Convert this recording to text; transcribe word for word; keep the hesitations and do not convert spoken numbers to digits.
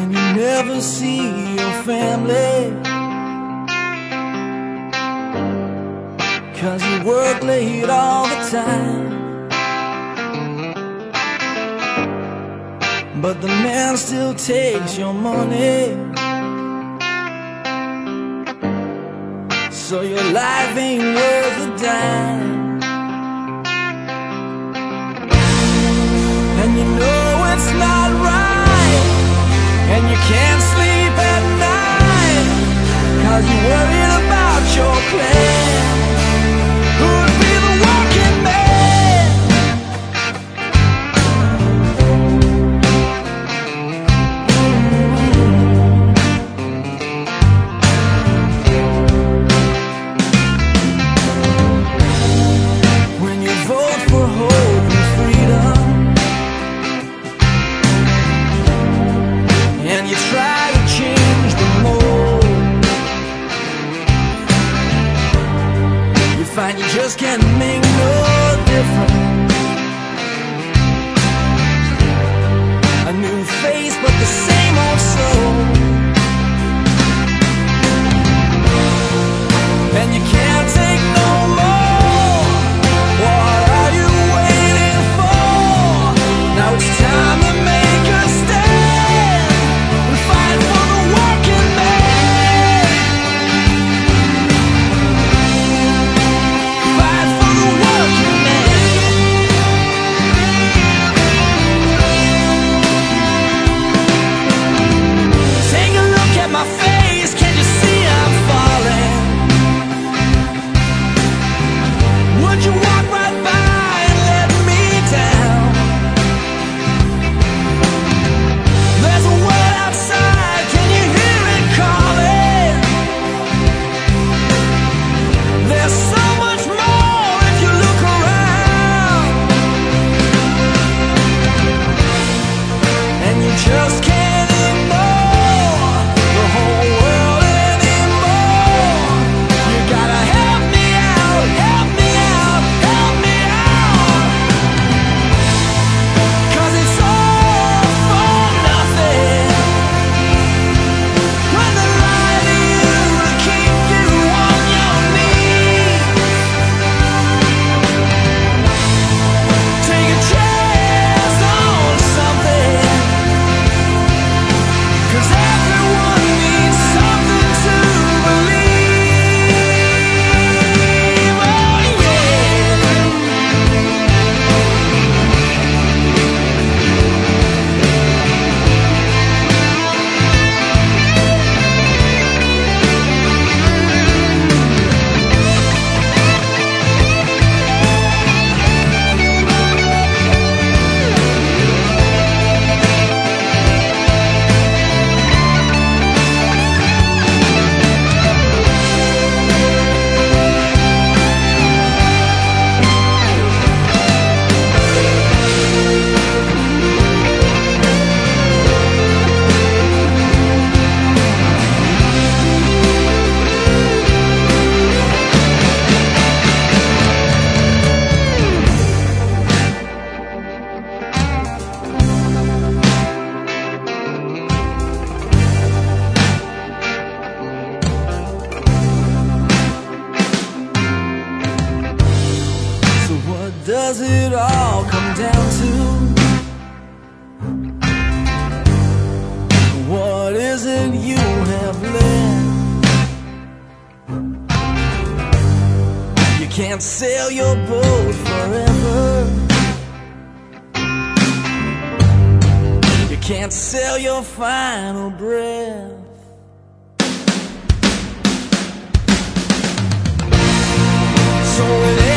when you never see your family, 'cause you work late all the time. But the man still takes your money, so your life ain't worth a dime. And you know it's not right, and you can't sleep at night, 'cause you're worried about your plan. Who'd be the working man? When you vote for hope and freedom, and you try to change the mold, you find you just can't make no difference. A new face but the same old soul, and you can't take no more. What are you waiting for? Now it's time to make a stand and fight for the working man. Fight for the working man. Take a look at my face, can you see I'm falling? Would you walk right by and let me down? There's a world outside, can you hear it calling? There's so much more if you look around, and you just can't ignore the whole world anymore. You gotta help me out, help me out, help me out, 'cause it's all for nothing when they lie to you to keep you on your knees. Take a chance on something, 'cause everyone needs something to believe. Oh yeah. So what does it all come down to? What is it you have left? You can't sail your boat forever, you can't sell your final breath. So it